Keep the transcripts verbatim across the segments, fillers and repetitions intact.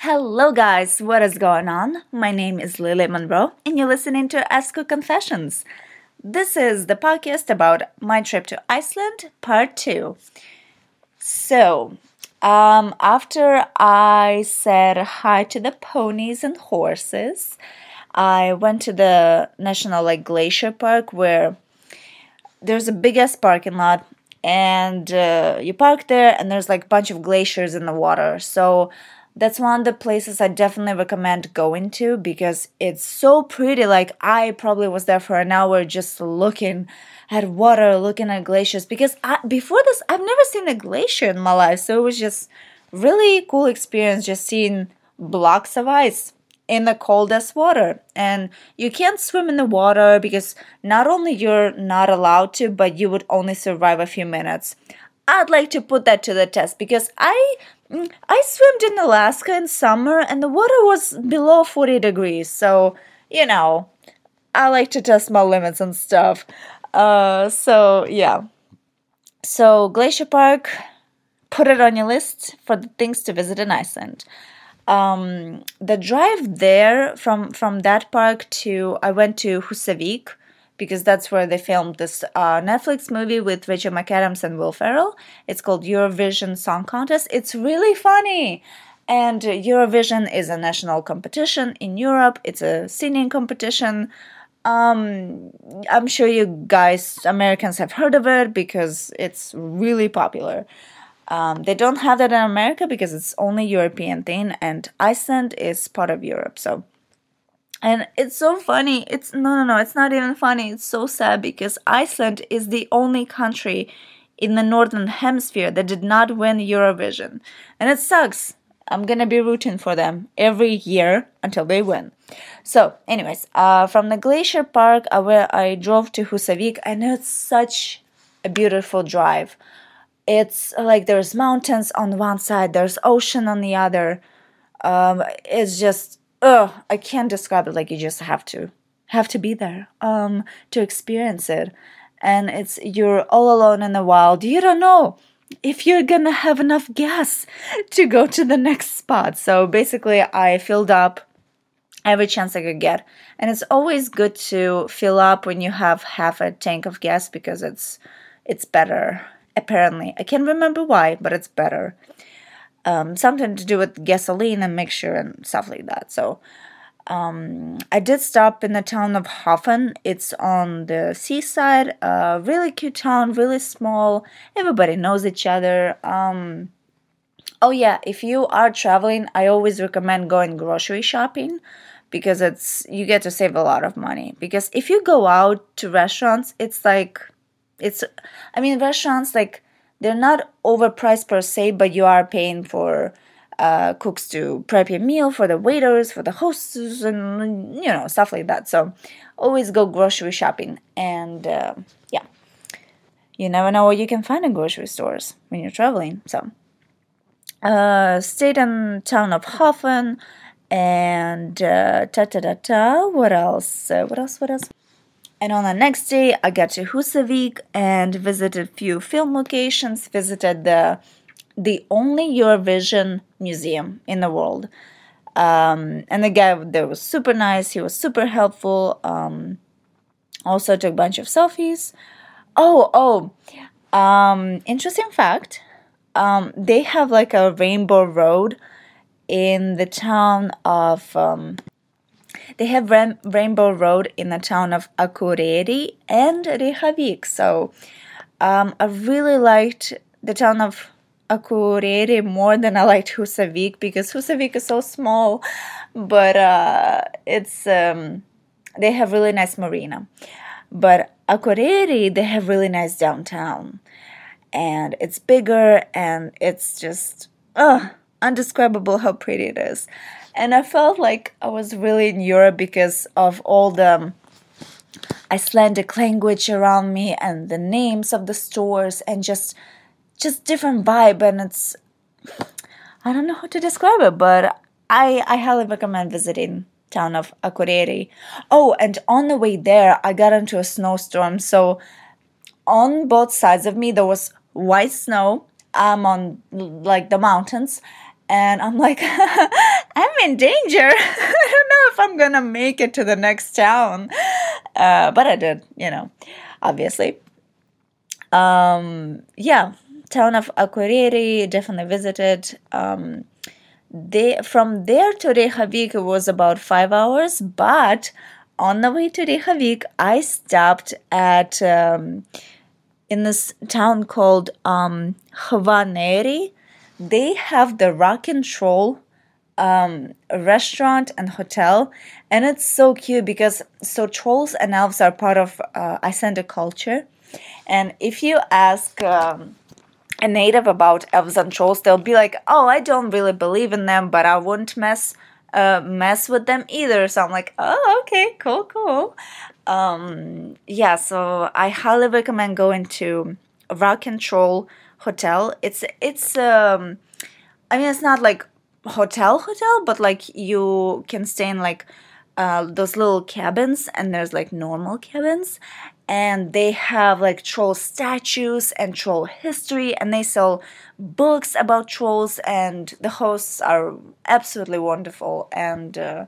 Hello, guys. What is going on? My name is Lily Monroe, and you're listening to Esco Confessions. This is the podcast about my trip to Iceland, part two. So, um, after I said hi to the ponies and horses, I went to the National Lake Glacier Park where there's a big ass parking lot, and uh, you park there, and there's like a bunch of glaciers in the water. So that's one of the places I definitely recommend going to because it's so pretty. Like, I probably was there for an hour just looking at water, looking at glaciers. Because I, before this, I've never seen a glacier in my life, so it was just really cool experience just seeing blocks of ice in the coldest water. And you can't swim in the water because not only you're not allowed to, but you would only survive a few minutes. I'd like to put that to the test because I I swam in Alaska in summer and the water was below forty degrees. So, you know, I like to test my limits and stuff. Uh, so, yeah. So, Glacier Park, put it on your list for the things to visit in Iceland. Um, the drive there from from that park to I went to Husavik because that's where they filmed this uh, Netflix movie with Rachel McAdams and Will Ferrell. It's called Eurovision Song Contest. It's really funny. And Eurovision is a national competition in Europe. It's a singing competition. Um, I'm sure you guys, Americans, have heard of it because it's really popular. Um, they don't have that in America because it's only European thing, and Iceland is part of Europe. So, and it's so funny. It's no, no, no. It's not even funny. It's so sad because Iceland is the only country in the northern hemisphere that did not win Eurovision, and it sucks. I'm gonna be rooting for them every year until they win. So, anyways, uh, from the Glacier Park, uh, where I drove to Husavik, and it's such a beautiful drive. It's like there's mountains on one side, there's ocean on the other. Um, it's just, ugh, I can't describe it. Like, you just have to, have to be there, um, to experience it. And it's, you're all alone in the wild. You don't know if you're gonna have enough gas to go to the next spot. So basically, I filled up every chance I could get. And it's always good to fill up when you have half a tank of gas because it's, it's better. Apparently, I can't remember why, but it's better. Um, something to do with gasoline and mixture and stuff like that. So, um, I did stop in the town of Hofen. It's on the seaside. A uh, really cute town, really small. Everybody knows each other. Um, oh yeah, if you are traveling, I always recommend going grocery shopping because it's you get to save a lot of money. Because if you go out to restaurants, it's like It's, I mean, restaurants, like, they're not overpriced per se, but you are paying for uh, cooks to prep your meal, for the waiters, for the hosts, and, you know, stuff like that. So, always go grocery shopping. And, uh, yeah, you never know what you can find in grocery stores when you're traveling. So, uh, stayed in town of Hofen, and uh, ta-ta-ta-ta, what else? Uh, what else, what else? And on the next day, I got to Husavik and visited a few film locations, visited the the only Eurovision museum in the world. Um, and the guy there was super nice. He was super helpful. Um, also took a bunch of selfies. Oh, oh, um, interesting fact. Um, they have like a rainbow road in the town of... Um, They have Ram- Rainbow Road in the town of Akureyri and Reykjavik. So um, I really liked the town of Akureyri more than I liked Husavik because Husavik is so small, but uh, it's um, they have really nice marina. But Akureyri, they have really nice downtown, and it's bigger and it's just uh, undescribable how pretty it is. And I felt like I was really in Europe because of all the Icelandic language around me and the names of the stores and just just different vibe. And it's, I don't know how to describe it, but I, I highly recommend visiting town of Akureyri. Oh, and on the way there, I got into a snowstorm. So on both sides of me, there was white snow. I'm on like the mountains. And I'm like, I'm in danger. I don't know if I'm gonna make it to the next town. Uh, but I did, you know, obviously. Um, yeah, town of Akureyri, definitely visited. Um, they from there to Reykjavik was about five hours, but on the way to Reykjavik, I stopped at um, in this town called um, Hvaneri. They have the Rock and Roll um, restaurant and hotel, and it's so cute because so trolls and elves are part of uh, Icelandic culture. And if you ask um, a native about elves and trolls, they'll be like, "Oh, I don't really believe in them, but I wouldn't mess uh, mess with them either." So I'm like, "Oh, okay, cool, cool." Um, yeah, so I highly recommend going to Rock and Troll Hotel. It's it's um, I mean, it's not like hotel hotel, but like you can stay in like uh, those little cabins, and there's like normal cabins, and they have like troll statues and troll history, and they sell books about trolls, and the hosts are absolutely wonderful. And uh,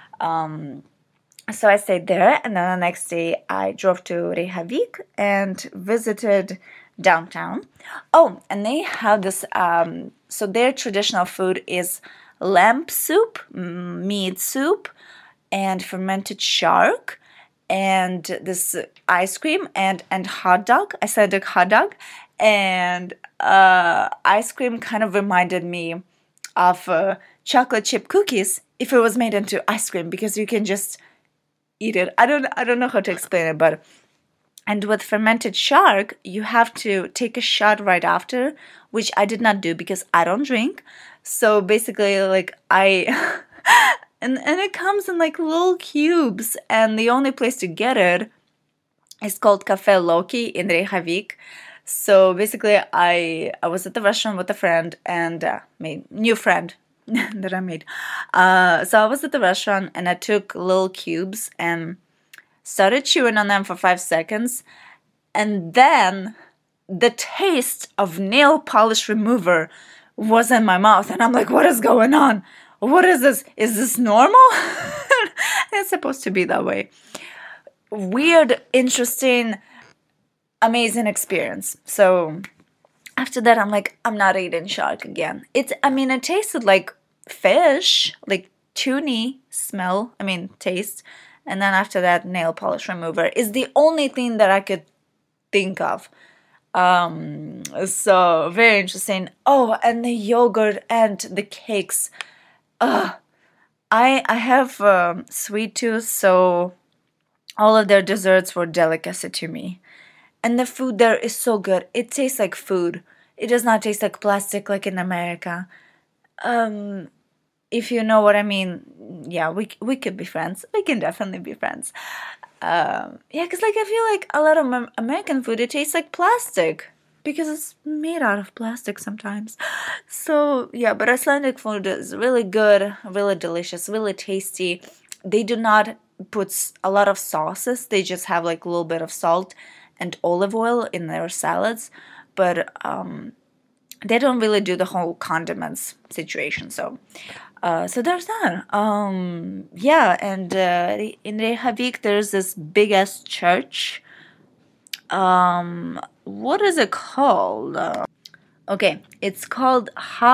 so I stayed there, and then the next day I drove to Reykjavik and visited downtown. Oh, and they have this. Um, so their traditional food is lamb soup, mm, meat soup, and fermented shark, and this ice cream and and hot dog. I said a hot dog, and uh, ice cream kind of reminded me of uh, chocolate chip cookies if it was made into ice cream, because you can just eat it. I don't I don't know how to explain it, but and with fermented shark, you have to take a shot right after, which I did not do because I don't drink. So basically, like I and and it comes in like little cubes, and the only place to get it is called Cafe Loki in Reykjavik. So basically, I I was at the restaurant with a friend and uh, my new friend that I made. Uh, so I was at the restaurant and I took little cubes and started chewing on them for five seconds, and then the taste of nail polish remover was in my mouth, and I'm like, what is going on? What is this? Is this normal? It's supposed to be that way. Weird, interesting, amazing experience. So after that, I'm like, I'm not eating shark again. It's, I mean, it tasted like fish, like tunny smell, I mean, taste. And then after that, nail polish remover is the only thing that I could think of. Um, so very interesting. Oh, and the yogurt and the cakes. Ugh. I I have um, sweet tooth, so all of their desserts were delicacy to me. And the food there is so good. It tastes like food. It does not taste like plastic like in America. Um, if you know what I mean, yeah, we we could be friends. We can definitely be friends. Um, yeah, because like I feel like a lot of Am- American food, it tastes like plastic because it's made out of plastic sometimes. So yeah, but Icelandic food is really good, really delicious, really tasty. They do not put s- a lot of sauces. They just have like a little bit of salt and olive oil in their salads, but um, they don't really do the whole condiments situation. So, uh, so there's that. Um, yeah, and uh, in Reykjavik there's this big ass church. Um, what is it called? Uh, okay, it's called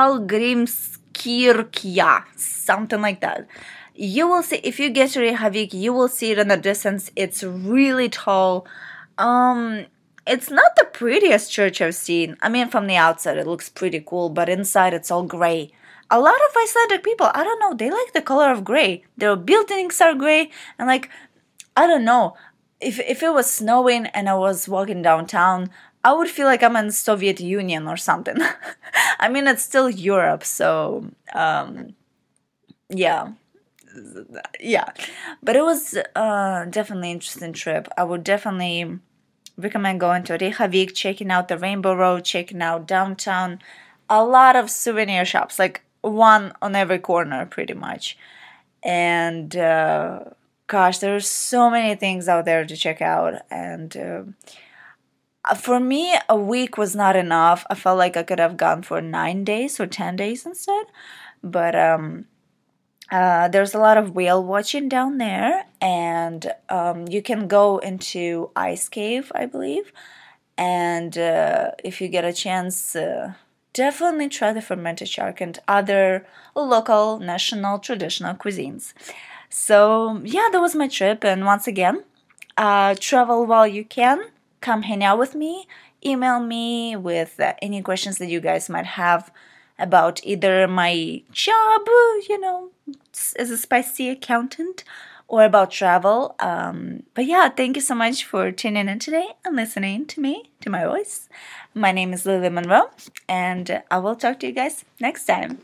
Hallgrímskirkja, something like that. You will see if you get to Reykjavik, you will see it in the distance. It's really tall. Um, it's not the prettiest church I've seen. I mean, from the outside, it looks pretty cool, but inside, it's all gray. A lot of Icelandic people, I don't know, they like the color of gray. Their buildings are gray, and like, I don't know. If if it was snowing and I was walking downtown, I would feel like I'm in Soviet Union or something. I mean, it's still Europe, so um, yeah, yeah. But it was uh, definitely an interesting trip. I would definitely recommend going to Reykjavik, checking out the Rainbow Road, checking out downtown. A lot of souvenir shops, like one on every corner, pretty much. And uh, gosh, there's so many things out there to check out. And uh, Uh, For me, a week was not enough. I felt like I could have gone for nine days or ten days instead. But um, uh, there's a lot of whale watching down there, and um, you can go into Ice Cave, I believe. And uh, if you get a chance, uh, definitely try the fermented shark and other local, national, traditional cuisines. So, yeah, that was my trip. And once again, uh, travel while you can. Come hang out with me. Email me with uh, any questions that you guys might have about either my job, you know, as a spicy accountant, or about travel. Um, but yeah, thank you so much for tuning in today and listening to me, to my voice. My name is Lily Monroe, and I will talk to you guys next time.